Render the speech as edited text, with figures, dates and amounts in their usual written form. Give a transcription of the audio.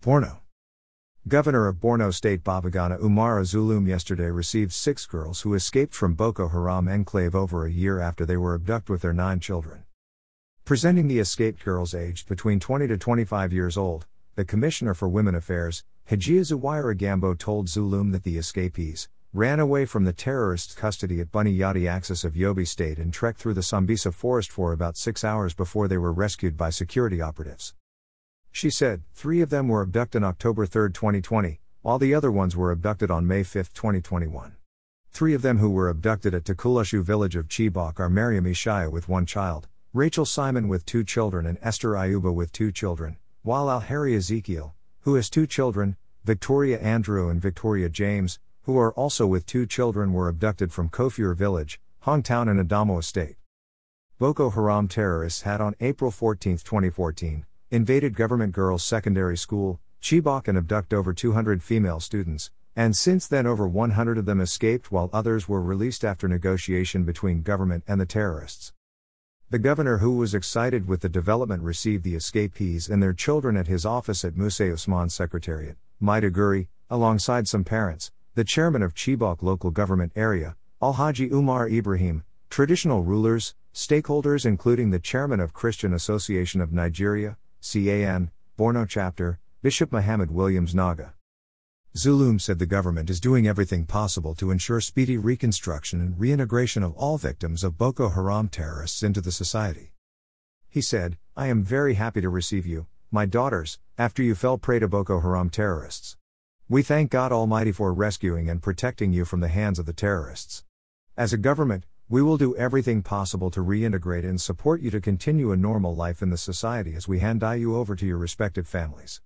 Borno. Governor of Borno State Babagana Umara Zulum yesterday received 6 girls who escaped from Boko Haram enclave over a year after they were abducted with their 9 children. Presenting the escaped girls aged between 20 to 25 years old, the Commissioner for Women Affairs, Hajia Zuwaira Gambo, told Zulum that the escapees ran away from the terrorists' custody at Bunny Yadi axis of Yobe State and trekked through the Sambisa forest for about 6 hours before they were rescued by security operatives. She said 3 of them were abducted on October 3, 2020, while the other ones were abducted on May 5, 2021. 3 of them who were abducted at Takulashu village of Chibok are Mariam Ishaya with 1 child, Rachel Simon with 2 children and Esther Ayuba with 2 children, while Alheri Ezekiel, who has 2 children, Victoria Andrew and Victoria James, who are also with 2 children, were abducted from Kofur village, Hongtown and Adamo Estate. Boko Haram terrorists had on April 14, 2014, invaded Government Girls Secondary School, Chibok, and abducted over 200 female students, and since then over 100 of them escaped while others were released after negotiation between government and the terrorists. The governor, who was excited with the development, received the escapees and their children at his office at Musa Usman Secretariat, Maiduguri, alongside some parents, the chairman of Chibok local government area, Alhaji Umar Ibrahim, traditional rulers, stakeholders including the chairman of Christian Association of Nigeria, CAN, Borno chapter, Bishop Muhammad Williams Naga. Zulum said the government is doing everything possible to ensure speedy reconstruction and reintegration of all victims of Boko Haram terrorists into the society. He said, "I am very happy to receive you, my daughters, after you fell prey to Boko Haram terrorists. We thank God Almighty for rescuing and protecting you from the hands of the terrorists. As a government, we will do everything possible to reintegrate and support you to continue a normal life in the society as we hand you over to your respective families."